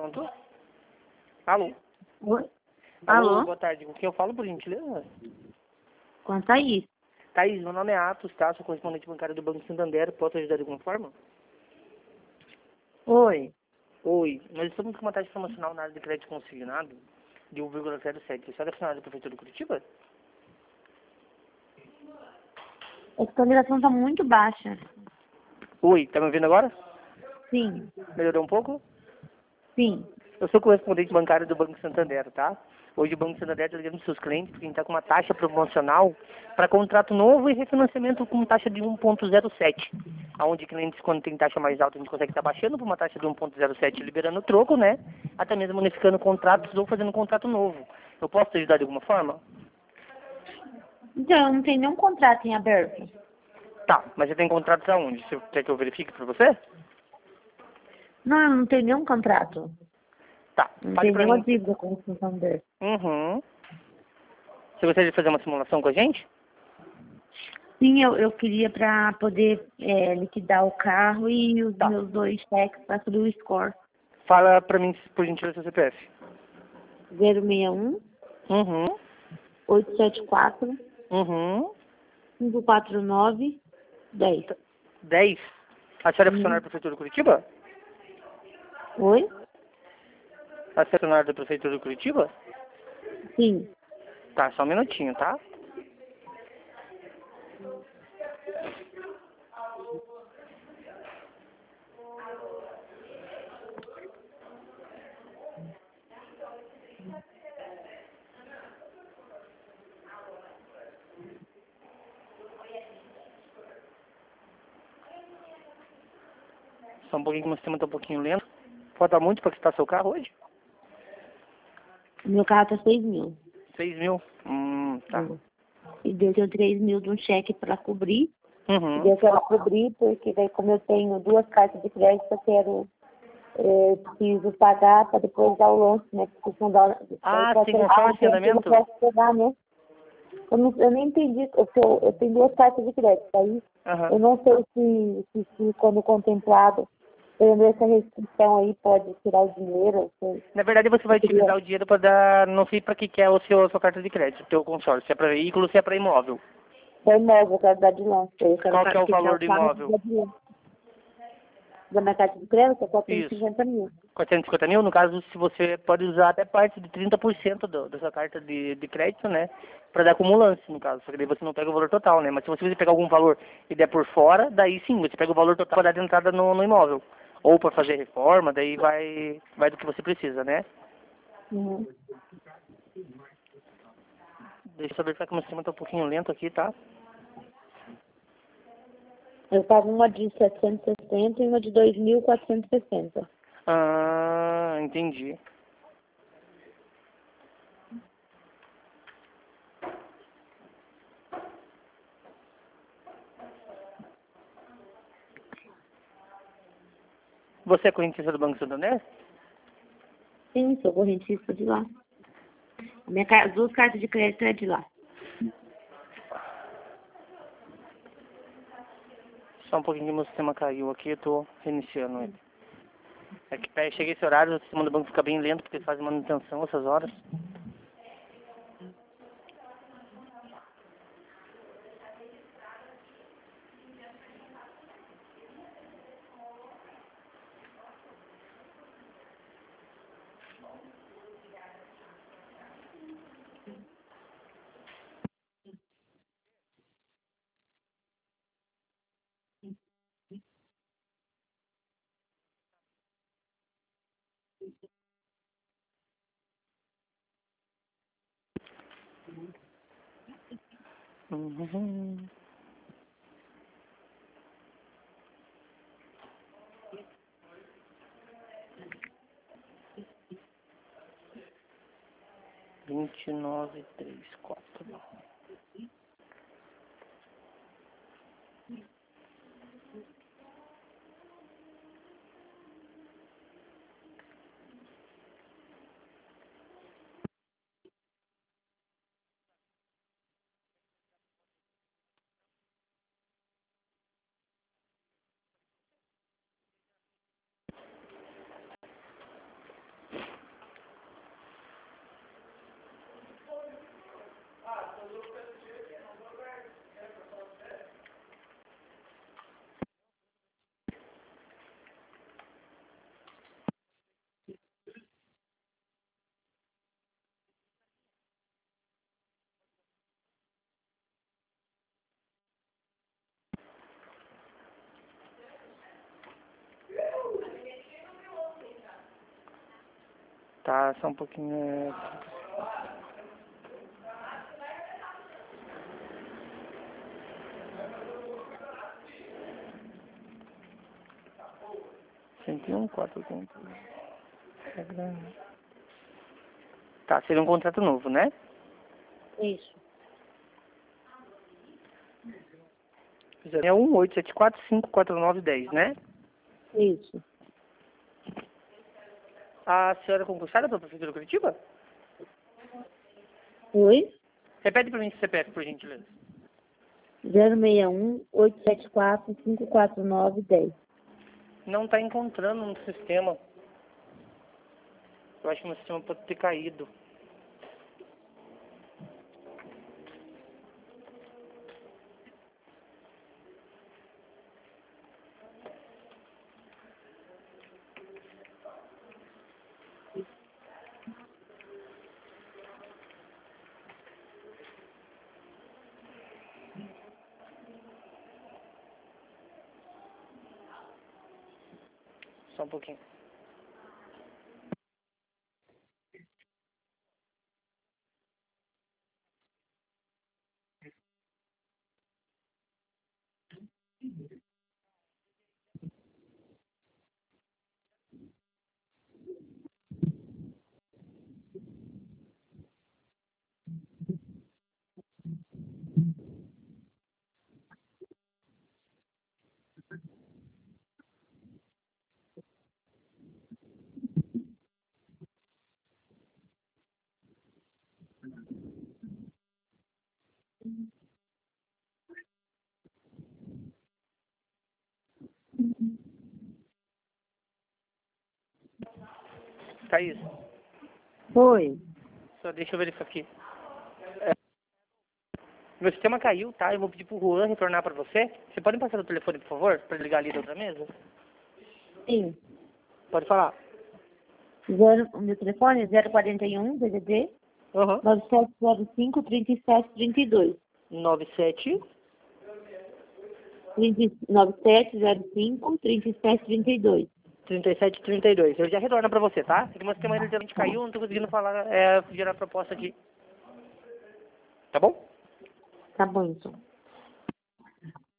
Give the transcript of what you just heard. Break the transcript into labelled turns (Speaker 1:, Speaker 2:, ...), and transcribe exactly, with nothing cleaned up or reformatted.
Speaker 1: pronto. Alô?
Speaker 2: Oi?
Speaker 1: Alô,
Speaker 2: Alô?
Speaker 1: boa tarde. Com quem eu falo, por gentileza?
Speaker 2: Com a Thaís.
Speaker 1: Thaís, meu nome é Atos, tá? Sou correspondente bancário do Banco Santander. Posso ajudar de alguma forma?
Speaker 2: Oi.
Speaker 1: Oi, nós estamos com uma taxa promocional na área de crédito consignado de um vírgula zero sete. Você é da funcionária da Prefeitura de Curitiba?
Speaker 2: A sua ligação tá muito baixa.
Speaker 1: Oi, tá me ouvindo agora?
Speaker 2: Sim.
Speaker 1: Melhorou um pouco?
Speaker 2: Sim.
Speaker 1: Eu sou correspondente bancário do Banco Santander, tá? Hoje o Banco Santander está ligando para os seus clientes porque a gente está com uma taxa promocional para contrato novo e refinanciamento com taxa de um vírgula zero sete. Onde clientes, quando tem taxa mais alta, a gente consegue estar baixando para uma taxa de um vírgula zero sete, liberando o troco, né? Até mesmo bonificando contratos ou fazendo um contrato novo. Eu posso te ajudar de alguma forma?
Speaker 2: Então, não tem nenhum contrato em aberto.
Speaker 1: Tá, mas você tem contratos aonde? Você quer que eu verifique para você?
Speaker 2: Não, não tem nenhum contrato.
Speaker 1: Tá,
Speaker 2: Não
Speaker 1: fale
Speaker 2: tem
Speaker 1: para
Speaker 2: nenhuma
Speaker 1: mim.
Speaker 2: dívida com o Santander.
Speaker 1: Uhum. Você gostaria de fazer uma simulação com a gente?
Speaker 2: Sim, eu, eu queria para poder é, liquidar o carro e os
Speaker 1: Tá.
Speaker 2: meus dois cheques para subir o score.
Speaker 1: Fala para mim, por gentileza, seu C P F.
Speaker 2: zero seis um,
Speaker 1: Uhum.
Speaker 2: oito sete quatro,
Speaker 1: Uhum.
Speaker 2: cinco quatro nove, dez.
Speaker 1: dez. A senhora é
Speaker 2: Uhum.
Speaker 1: funcionária da Prefeitura de Curitiba?
Speaker 2: Oi?
Speaker 1: A senhora é funcionária da Prefeitura de Curitiba?
Speaker 2: Sim.
Speaker 1: Tá, só um minutinho, tá? Só um pouquinho que o meu sistema tá um pouquinho lento. Falta muito para quitar seu carro hoje?
Speaker 2: Meu carro tá seis mil.
Speaker 1: seis mil. Hum, tá.
Speaker 2: Hum. E deu eu três mil de um cheque para cobrir. E
Speaker 1: Uhum.
Speaker 2: daí eu quero cobrir, porque daí como eu tenho duas cartas de crédito, eu quero, é, preciso pagar para depois dar o lance, né? Porque senão dá,
Speaker 1: Ah,
Speaker 2: pode
Speaker 1: tem
Speaker 2: ser
Speaker 1: consórcio em
Speaker 2: que eu não
Speaker 1: andamento?
Speaker 2: posso pegar, né? Eu, não, eu nem entendi, eu, tô- eu tenho duas cartas de crédito, aí
Speaker 1: Aham.
Speaker 2: eu não sei se, se, se quando contemplado, tendo essa restrição aí, pode tirar o dinheiro. Eu,
Speaker 1: Na verdade, você vai
Speaker 2: eu queria,
Speaker 1: utilizar o dinheiro para dar... Não sei para que que é o seu, a sua carta de crédito, o teu consórcio. Se é para veículo, se é para imóvel.
Speaker 2: é imóvel, eu quero dar de lance, eu quero
Speaker 1: Qual que é
Speaker 2: pa-
Speaker 1: o
Speaker 2: quitar
Speaker 1: valor
Speaker 2: o
Speaker 1: do
Speaker 2: carro
Speaker 1: imóvel?
Speaker 2: do dinheiro. Da minha carta de crédito é quatrocentos e
Speaker 1: Isso.
Speaker 2: cinquenta mil.
Speaker 1: quatrocentos e cinquenta mil, no caso, se você pode usar até parte de trinta por cento do, da sua carta de, de crédito, né? Para dar acumulância, no caso. Só que daí você não pega o valor total, né? Mas se você pegar algum valor e der por fora, daí sim, você pega o valor total para dar de entrada no, no imóvel. Ou para fazer reforma, daí vai, vai do que você precisa, né?
Speaker 2: Uhum.
Speaker 1: Deixa eu verificar que o meu sistema tá um pouquinho lento aqui, tá?
Speaker 2: Eu pago uma de setecentos e sessenta e uma de dois mil quatrocentos e sessenta.
Speaker 1: Ah, entendi. Você é correntista do Banco Santander?
Speaker 2: Sim, sou correntista de lá. Minha, ca- as duas cartas de crédito é de lá.
Speaker 1: Só um pouquinho que meu sistema caiu aqui, eu tô reiniciando ele. É que pé, chega esse horário, o sistema do banco fica bem lento, porque eles fazem manutenção essas horas. Uhum. vinte e nove, três, quatro. Tá, só um pouquinho. é, cento e um, quatrocentos. Tá, seria um contrato novo, né?
Speaker 2: Isso.
Speaker 1: É um oito sete quatro cinco quatro nove dez, né?
Speaker 2: Isso.
Speaker 1: A senhora é concursada pela Prefeitura de Curitiba?
Speaker 2: Oi?
Speaker 1: Repete pra mim esse C P F, por gentileza.
Speaker 2: zero seis um, oito sete quatro, cinco quatro nove, dez.
Speaker 1: Não tá encontrando no sistema. Eu acho que o meu sistema pode ter caído. Só um pouquinho. Tá isso.
Speaker 2: Oi.
Speaker 1: Só deixa eu verificar aqui. É, meu sistema caiu, tá? Eu vou pedir pro Juan retornar pra você. Você pode me passar o telefone, por favor? Pra ligar ali da outra mesa?
Speaker 2: Sim.
Speaker 1: Pode falar.
Speaker 2: Zero, o meu telefone é zero quarenta e um, D D D,
Speaker 1: Aham.
Speaker 2: nove sete zero cinco, trinta e sete, trinta e dois.
Speaker 1: nove sete.
Speaker 2: nove sete zero cinco, trinta e sete, trinta e dois.
Speaker 1: trinta e sete, trinta e dois. Eu já retorno pra você, tá? É que meu sistema realmente caiu, não tô conseguindo falar, é, gerar proposta aqui. Tá bom?
Speaker 2: Tá bom, então.